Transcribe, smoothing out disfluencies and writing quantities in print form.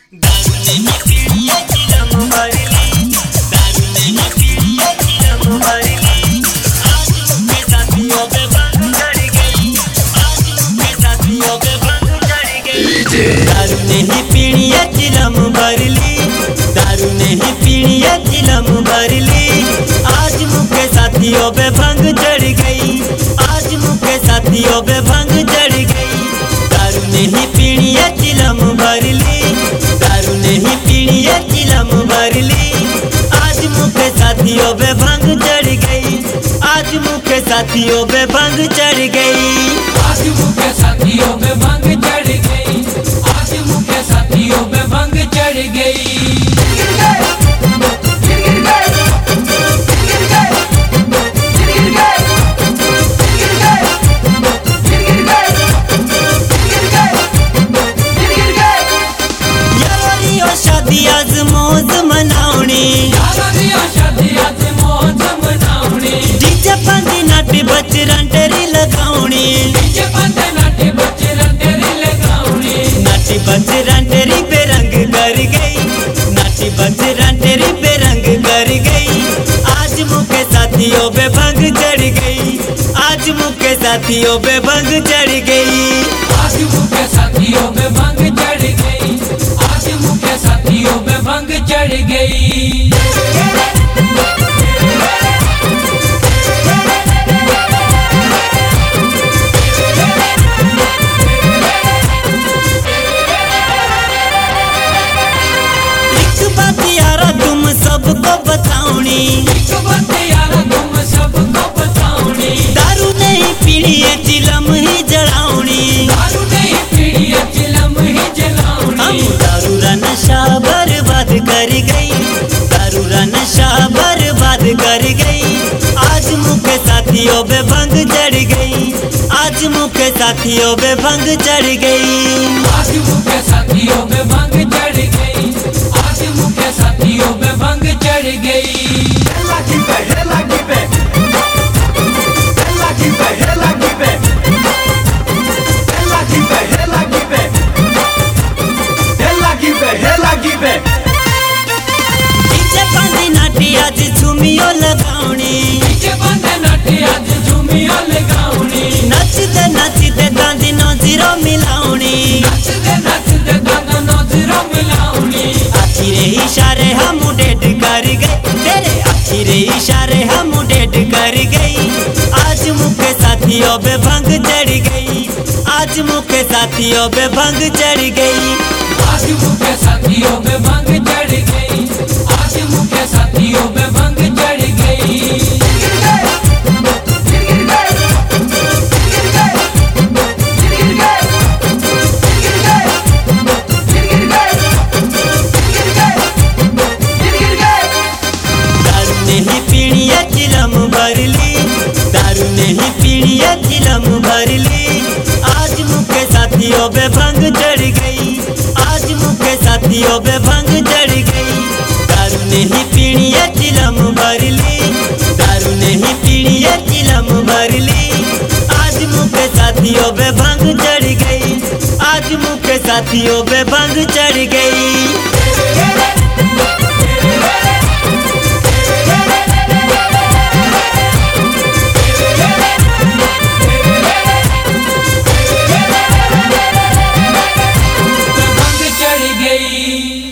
दारू नहीं पीड़िया चिलम भरली, दारू नहीं पीड़िया चिलम भरली। आज के साथियों पे भंग चढ़ गई, आज के साथियों पे भंग चढ़ गई। दारू नहीं पीड़िया चिलम भरली, दारू नहीं पीड़िया चिलम भरली। आज मुके साथियों पे भंग चढ़ गई, आज मुके साथियों पे भंग चढ़ गई। दारू नहीं पीड़िया चिलम भरली, दारू नहीं पीड़िया चिलम भरली। आज मुके साथियों पे भंग चढ़ गई, आज मुके साथियों पे भंग चढ़ गई। आज मुके साथियों पे भंग चढ़ गई, आज मुके साथियों पे भंग चढ़ गई। शादी आज मौज मनावणी, शादी आज मौज मनावणी। डीजे पंदी नाटी बचरन तेरी लगावणी, डीजे पंदी नाटी बचरन तेरी लगावणी। नाटी बचरन तेरी बेरंग कर गई, नाटी बचरन तेरी बेरंग कर गई। आज मुके साथियों पे भंग चढ़ गई, आज मुके साथियों पे भंग चढ़ गई। आज मुके साथियों पे भंग चढ़ गई, आज मुके साथियों पे भंग चढ़ गई। एक बात यारा तुम सबको बताऊनी, एक बात यारा तुम सबको बताऊनी। दारू नहीं पीनी है चिलम ही जलाऊनी, दारू नहीं पीनी है चिलम ही जलाऊनी। हम दारू रा नशा बर्बाद कर गई, दारू रा नशा बर्बाद कर गई। आज मुके साथियों पे भंग चढ़ गई, आज मुके साथियों पे भंग चढ़ गई। आज मुके साथियों पे भंग चढ़ गई, आज मुके साथियों पे भंग चढ़ गई। डीजे पंदी नाटी आज झूमियो लगावणी, डीजे पंदी नाटी आज झूमियो लगावणी। नचते नचते दांदी नजरो मिलावणी, नचते नचते दादा नजरों मिलावणी। आखिरे इशारे हम डेट कर गए, तेरे आखिरे इशारे हम डेट कर गई। आज मुके साथियों पे भंग चढ़ गई, आज मुके साथियों पे भंग चढ़ गई। आज मुके साथियों पे भंग चढ़ गई, आज मुके साथियों पे भंग चढ़ गई। दारू नहीं पीड़िया चिलम भरली, दारू नहीं पीड़िया चिलम भरली। आज मुके साथियों पे भंग चढ़ गई, आज मुके साथियों पे भंग चढ़ गई। दारू नहीं पीड़िया चिलम भरली, दारू नहीं पीड़िया चिलम भरली। आज मुके साथियों पे भंग चढ़ गई, आज मुके साथियों पे भंग चढ़ गई। भंग चढ़ गई।